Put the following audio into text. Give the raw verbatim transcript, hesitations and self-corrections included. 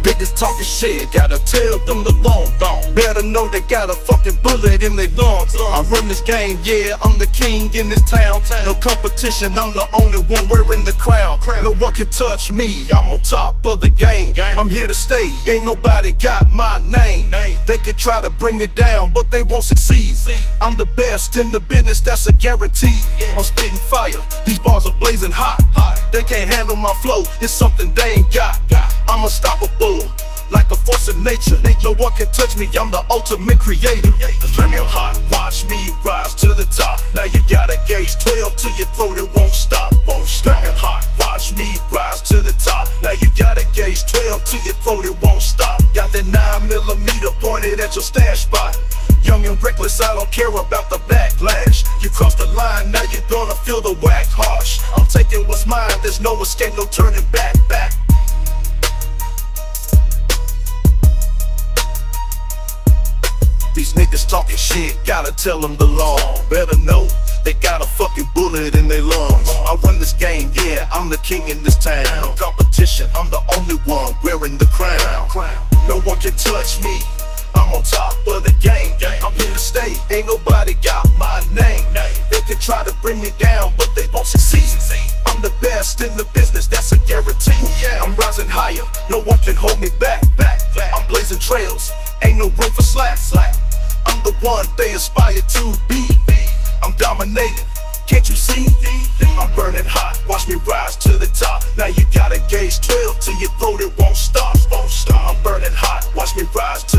Bitches talking shit, gotta tell them the long bone. Better know they got a fucking bullet in their lungs. I run this game, yeah, I'm the king in this town. No competition, I'm the only one wearing the crown. No one can touch me, I'm on top of the game. I'm here to stay, ain't nobody got my name. They could try to bring me down, but they won't succeed. I'm the best in the business, that's a guarantee. I'm spitting fire, these bars are blazing hot. They can't handle my flow, it's something they ain't got. I'm unstoppable, like a force of nature. No one can touch me, I'm the ultimate creator. Let me hot, watch me rise to the top. Now you gotta gauge twelve to your throat, it won't stop, won't stop. Let me hot, watch me rise to the top. Now you gotta gauge twelve to your throat, it won't stop. Got that nine millimeter pointed at your stash spot. Young and reckless, I don't care about the backlash. You cross the line, now you're gonna feel the whack harsh. I'm taking what's mine, there's no escape, no turning back, back. These niggas talking shit, gotta tell them the law. Better know, they got a fucking bullet in their lungs. I run this game, yeah, I'm the king in this town. No competition, I'm the only one wearing the crown. No one can touch me, I'm on top of the game. I'm here to stay, ain't nobody got my name. They can try to bring me down, but they won't succeed. I'm the best in the business, that's a guarantee. I'm rising higher, no one can hold me back. I'm blazing trails, ain't no room for slack. I'm the one they aspire to be. I'm dominating, can't you see? I'm burning hot, watch me rise to the top. Now you gotta gauge twelve till your throat, it won't stop. I'm burning hot, watch me rise to